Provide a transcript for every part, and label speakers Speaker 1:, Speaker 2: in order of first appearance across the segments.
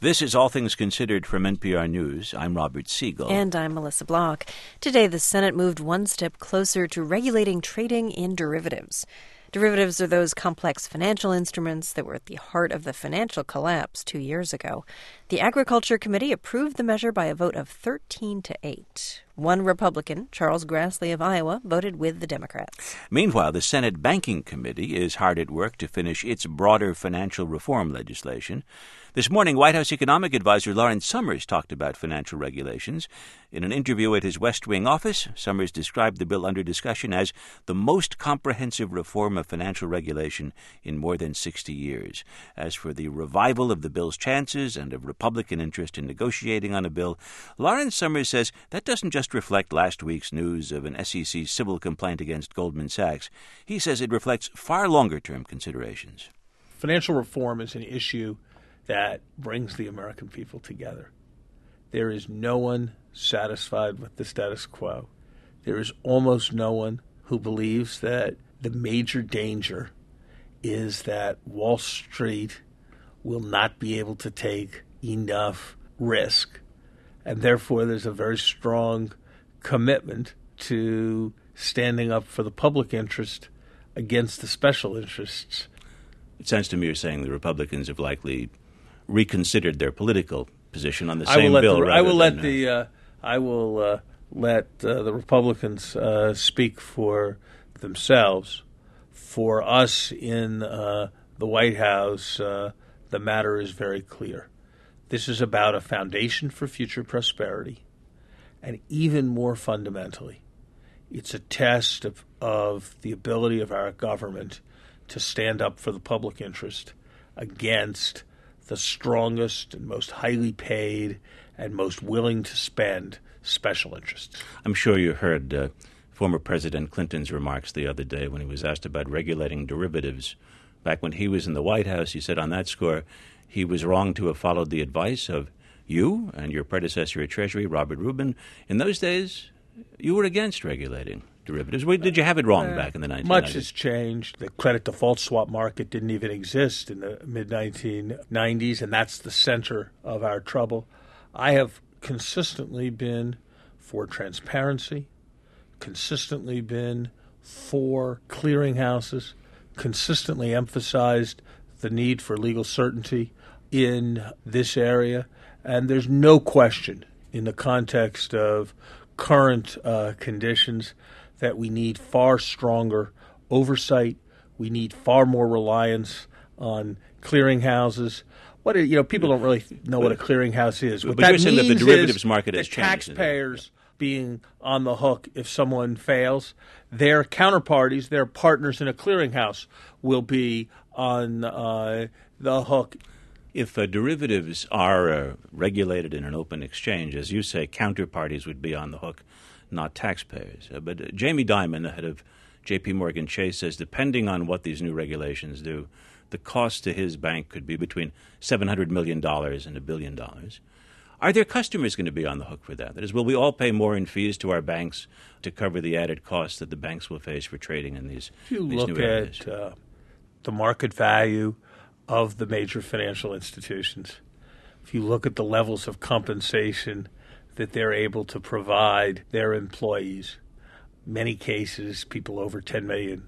Speaker 1: This is All Things Considered from NPR News. I'm Robert Siegel.
Speaker 2: And I'm Melissa Block. Today, the Senate moved one step closer to regulating trading in derivatives. Derivatives are those complex financial instruments that were at the heart of the financial collapse 2 years ago. The Agriculture Committee approved the measure by a vote of 13-8. One Republican, Charles Grassley of Iowa, voted with the Democrats.
Speaker 1: Meanwhile, the Senate Banking Committee is hard at work to finish its broader financial reform legislation. This morning, White House economic advisor Lawrence Summers talked about financial regulations. In an interview at his West Wing office, Summers described the bill under discussion as the most comprehensive reform of financial regulation in more than 60 years. As for the revival of the bill's chances and of Republican interest in negotiating on a bill, Lawrence Summers says that doesn't just reflect last week's news of an SEC civil complaint against Goldman Sachs. He says it reflects far longer-term considerations.
Speaker 3: Financial reform is an issue that brings the American people together. There is no one satisfied with the status quo. There is almost no one who believes that the major danger is that Wall Street will not be able to take enough risk. And therefore, there's a very strong commitment to standing up for the public interest against the special interests.
Speaker 1: It sounds to me you're saying the Republicans have likely reconsidered their political position on the same bill.
Speaker 3: I will let the Republicans speak for themselves. For us in the White House, the matter is very clear. This is about a foundation for future prosperity, and even more fundamentally, it's a test of the ability of our government to stand up for the public interest against the strongest and most highly paid and most willing to spend special interests.
Speaker 1: I'm sure you heard former President Clinton's remarks the other day when he was asked about regulating derivatives. Back when he was in the White House, he said on that score he was wrong to have followed the advice of you and your predecessor at Treasury, Robert Rubin. In those days, you were against regulating derivatives. Did you have it wrong back in the 1990s?
Speaker 3: Much has changed. The credit default swap market didn't even exist in the mid-1990s, and that's the center of our trouble. I have consistently been for transparency, consistently been for clearinghouses, consistently emphasized the need for legal certainty in this area, and there's no question in the context of current conditions that we need far stronger oversight. We need far more reliance on clearinghouses. People don't really know what a clearinghouse is.
Speaker 1: But you're saying that the derivatives market has changed.
Speaker 3: Taxpayers being on the hook if someone fails, their counterparties, their partners in a clearinghouse, will be on the hook.
Speaker 1: If derivatives are regulated in an open exchange, as you say, counterparties would be on the hook, not taxpayers. But Jamie Dimon, the head of J.P. Morgan Chase, says depending on what these new regulations do, the cost to his bank could be between $700 million and $1 billion. Are their customers going to be on the hook for that? That is, will we all pay more in fees to our banks to cover the added costs that the banks will face for trading in these new areas?
Speaker 3: If you look at the market value of the major financial institutions, if you look at the levels of compensation that they're able to provide their employees, many cases people over $10 million,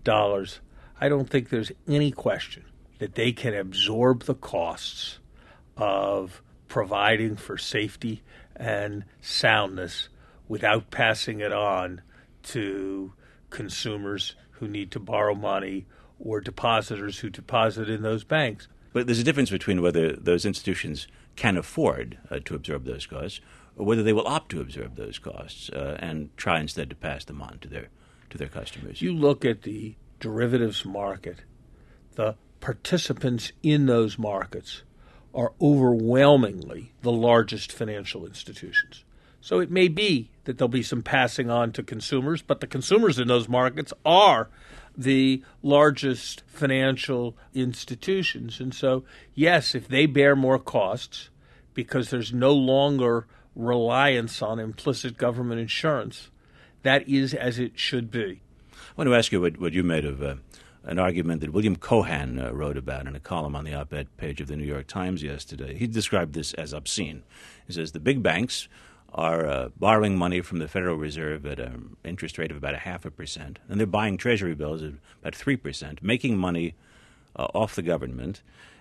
Speaker 3: I don't think there's any question that they can absorb the costs of providing for safety and soundness without passing it on to consumers who need to borrow money or depositors who deposit in those banks.
Speaker 1: But there's a difference between whether those institutions can afford to absorb those costs or whether they will opt to absorb those costs and try instead to pass them on to their customers.
Speaker 3: You look at the derivatives market, the participants in those markets are overwhelmingly the largest financial institutions. So it may be that there'll be some passing on to consumers, but the consumers in those markets are the largest financial institutions. And so, yes, if they bear more costs because there's no longer reliance on implicit government insurance, that is as it should be.
Speaker 1: I want to ask you what you made of an argument that William Cohan wrote about in a column on the op-ed page of the New York Times yesterday. He described this as obscene. He says the big banks are borrowing money from the Federal Reserve at an interest rate of about 0.5%, and they're buying Treasury bills at about 3%, making money off the government,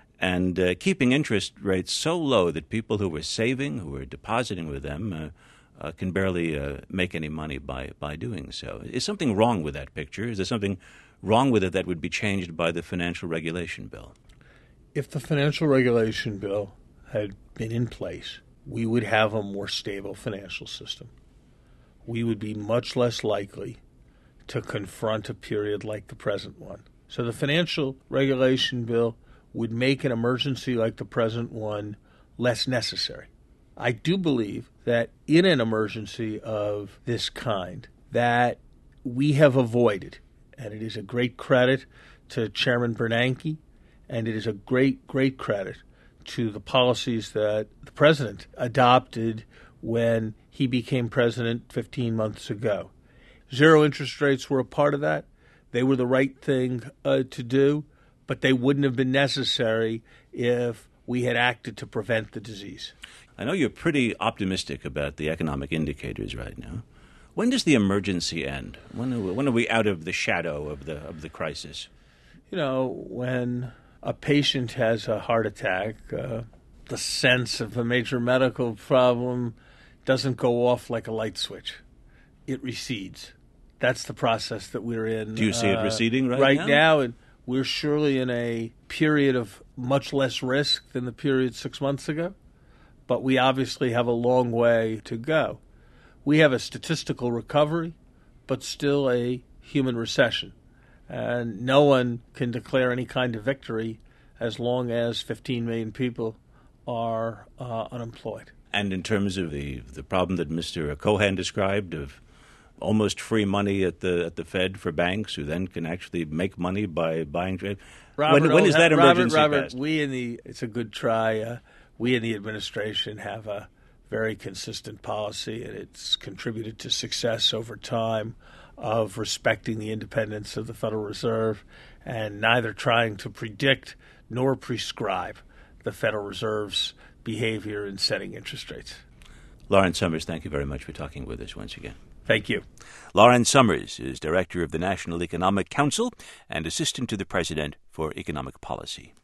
Speaker 1: and keeping interest rates so low that people who were saving, who were depositing with them, can barely make any money by doing so. Is something wrong with that picture? Is there something wrong with it that would be changed by the financial regulation bill?
Speaker 3: If the financial regulation bill had been in place, we would have a more stable financial system. We would be much less likely to confront a period like the present one. So the financial regulation bill would make an emergency like the present one less necessary. I do believe that in an emergency of this kind that we have avoided, and it is a great credit to Chairman Bernanke, and it is a great, great credit to the policies that the president adopted when he became president 15 months ago. Zero interest rates were a part of that. They were the right thing to do, but they wouldn't have been necessary if we had acted to prevent the disease.
Speaker 1: I know you're pretty optimistic about the economic indicators right now. When does the emergency end? When are we out of the shadow of the crisis?
Speaker 3: You know, when a patient has a heart attack, the sense of a major medical problem doesn't go off like a light switch. It recedes. That's the process that we're in.
Speaker 1: Do you see it receding right now?
Speaker 3: Right now, and we're surely in a period of much less risk than the period 6 months ago, but we obviously have a long way to go. We have a statistical recovery, but still a human recession. And no one can declare any kind of victory as long as 15 million people are unemployed.
Speaker 1: And in terms of the problem that Mr. Cohan described of almost free money at the Fed for banks who then can actually make money by buying trade. When is that emergency passed?
Speaker 3: It's a good try. We in the administration have a very consistent policy, and it's contributed to success over time of respecting the independence of the Federal Reserve and neither trying to predict nor prescribe the Federal Reserve's behavior in setting interest rates.
Speaker 1: Lawrence Summers, thank you very much for talking with us once again.
Speaker 3: Thank you.
Speaker 1: Lawrence Summers is Director of the National Economic Council and Assistant to the President for Economic Policy.